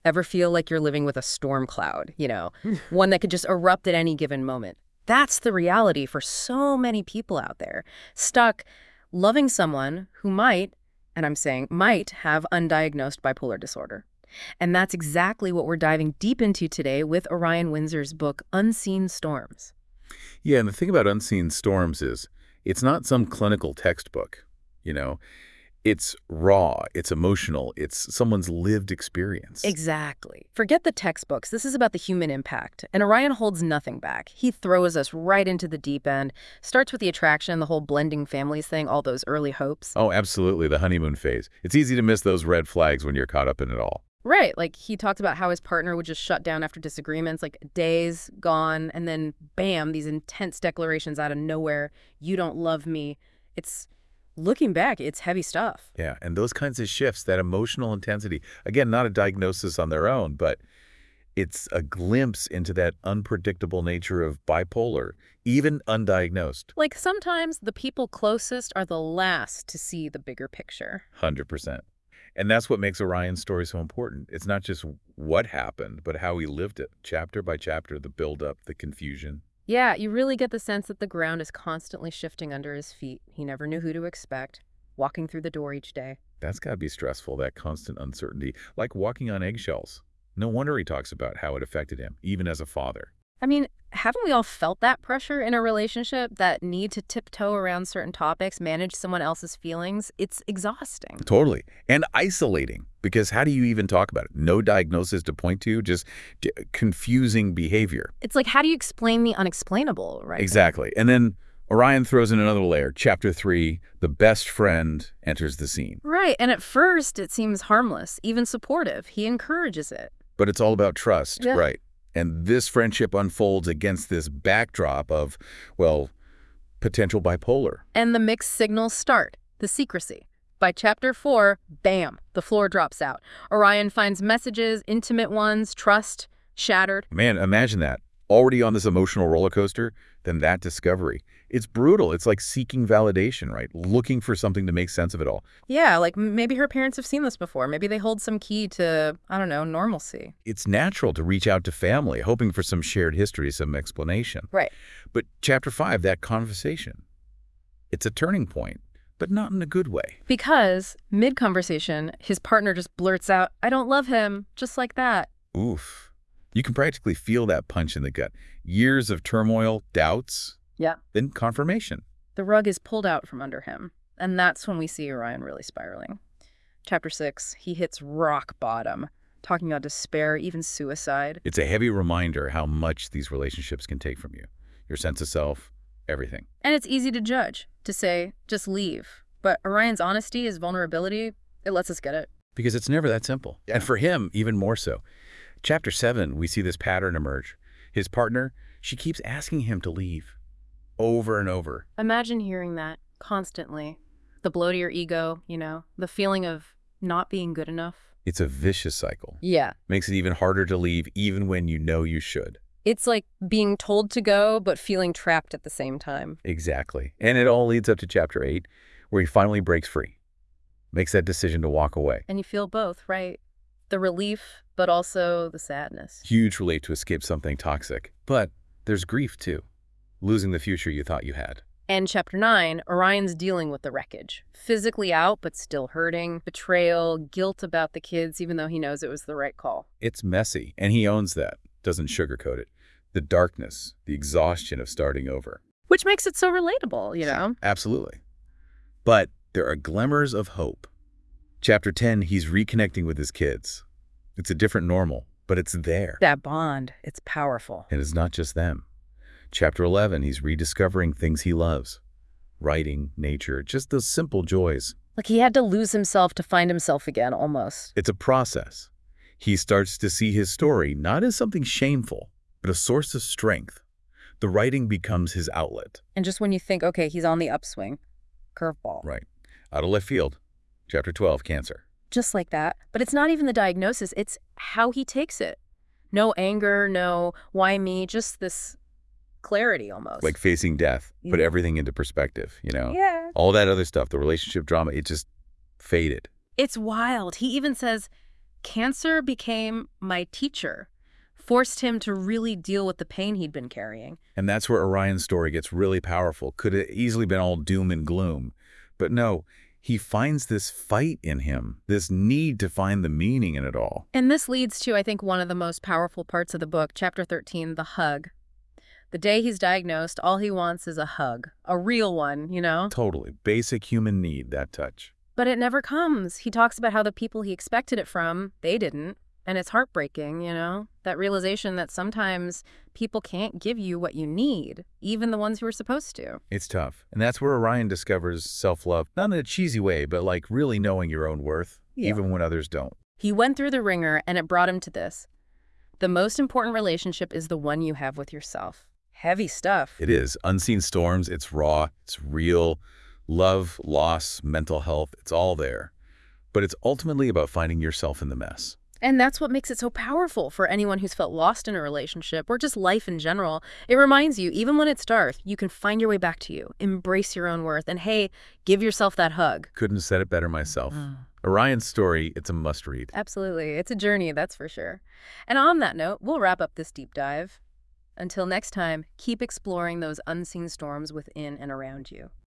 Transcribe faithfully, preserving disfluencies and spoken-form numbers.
Ever feel like you're living with a storm cloud, you know, one that could just erupt at any given moment? That's the reality for so many people out there, stuck loving someone who might, and I'm saying might, have undiagnosed bipolar disorder. And that's exactly what we're diving deep into today with Orion Windsor's book, Unseen Storms. Yeah, and the thing about Unseen Storms is it's not some clinical textbook, you know. It's raw, it's emotional, it's someone's lived experience. Exactly. Forget the textbooks. This is about the human impact. And Orion holds nothing back. He throws us right into the deep end, starts with the attraction, the whole blending families thing, all those early hopes. Oh, absolutely, the honeymoon phase. It's easy to miss those red flags when you're caught up in it all. Right. Like he talks about how his partner would just shut down after disagreements, like days gone, and then bam, these intense declarations out of nowhere. You don't love me. It's, looking back, it's heavy stuff. Yeah, and those kinds of shifts, that emotional intensity, again, not a diagnosis on their own, but it's a glimpse into that unpredictable nature of bipolar, even undiagnosed. Like sometimes the people closest are the last to see the bigger picture. one hundred percent. And that's what makes Orion's story so important. It's not just what happened, but how he lived it, chapter by chapter, the buildup, the confusion. Yeah, you really get the sense that the ground is constantly shifting under his feet. He never knew who to expect, walking through the door each day. That's got to be stressful, that constant uncertainty, like walking on eggshells. No wonder he talks about how it affected him, even as a father. I mean, haven't we all felt that pressure in a relationship, that need to tiptoe around certain topics, manage someone else's feelings? It's exhausting. Totally. And isolating, because how do you even talk about it? No diagnosis to point to, just d- confusing behavior. It's like, how do you explain the unexplainable, right? Exactly. And then Orion throws in another layer. Chapter three, the best friend enters the scene. Right. And at first, it seems harmless, even supportive. He encourages it. But it's all about trust, Yeah. right? And this friendship unfolds against this backdrop of, well, potential bipolar. And the mixed signals start, the secrecy. By chapter four, bam, the floor drops out. Orion finds messages, intimate ones, trust, shattered. Man, imagine that. Already on this emotional roller coaster, then that discovery. It's brutal. It's like seeking validation, right? Looking for something to make sense of it all. Yeah, like m- maybe her parents have seen this before. Maybe they hold some key to, I don't know, normalcy. It's natural to reach out to family, hoping for some shared history, some explanation. Right. But chapter five, that conversation, it's a turning point, but not in a good way. Because mid-conversation, his partner just blurts out, I don't love him, just like that. Oof. You can practically feel that punch in the gut. Years of turmoil, doubts, Yeah. then confirmation. The rug is pulled out from under him. And that's when we see Orion really spiraling. Chapter six, he hits rock bottom, talking about despair, even suicide. It's a heavy reminder how much these relationships can take from you. Your sense of self, everything. And it's easy to judge, to say, just leave. But Orion's honesty, his vulnerability, it lets us get it. Because it's never that simple. And for him, even more so. Chapter seven, we see this pattern emerge. His partner, she keeps asking him to leave. Over and over. Imagine hearing that constantly. The blow to your ego, you know, the feeling of not being good enough. It's a vicious cycle. Yeah. Makes it even harder to leave even when you know you should. It's like being told to go, but feeling trapped at the same time. Exactly. And it all leads up to chapter eight, where he finally breaks free. Makes that decision to walk away. And you feel both, right? The relief, but also the sadness. Huge relief to escape something toxic. But there's grief, too. Losing the future you thought you had. And chapter nine, Orion's dealing with the wreckage. Physically out, but still hurting. Betrayal, guilt about the kids, even though he knows it was the right call. It's messy, and he owns that. Doesn't sugarcoat it. The darkness, the exhaustion of starting over. Which makes it so relatable, you know? Absolutely. But there are glimmers of hope. Chapter ten, he's reconnecting with his kids. It's a different normal, but it's there. That bond, it's powerful. And it's not just them. Chapter eleven, he's rediscovering things he loves. Writing, nature, just those simple joys. Like he had to lose himself to find himself again, almost. It's a process. He starts to see his story not as something shameful, but a source of strength. The writing becomes his outlet. And just when you think, okay, he's on the upswing, curveball. Right. Out of left field. Chapter twelve, cancer. Just like that. But it's not even the diagnosis, it's how he takes it. No anger, no why me, just this clarity almost. Like facing death, put Yeah. everything into perspective, you know? Yeah. All that other stuff, the relationship drama, it just faded. It's wild. He even says, Cancer became my teacher, forced him to really deal with the pain he'd been carrying. And that's where Orion's story gets really powerful. Could have easily been all doom and gloom. But no, he finds this fight in him, this need to find the meaning in it all. And this leads to, I think, one of the most powerful parts of the book, chapter thirteen, the hug. The day he's diagnosed, all he wants is a hug, a real one, you know? Totally. Basic human need, that touch. But it never comes. He talks about how the people he expected it from, they didn't. And it's heartbreaking, you know? That realization that sometimes people can't give you what you need, even the ones who are supposed to. It's tough. And that's where Orion discovers self-love, not in a cheesy way, but like really knowing your own worth, Yeah. even when others don't. He went through the ringer, and it brought him to this. The most important relationship is the one you have with yourself. Heavy stuff. It is. Unseen storms, it's raw, it's real. Love, loss, mental health, it's all there. But it's ultimately about finding yourself in the mess. And that's what makes it so powerful for anyone who's felt lost in a relationship or just life in general. It reminds you, even when it's dark, you can find your way back to you, embrace your own worth, and hey, give yourself that hug. Couldn't have said it better myself. Oh. Orion's story, it's a must-read. Absolutely. It's a journey, that's for sure. And on that note, we'll wrap up this deep dive. Until next time, keep exploring those unseen storms within and around you.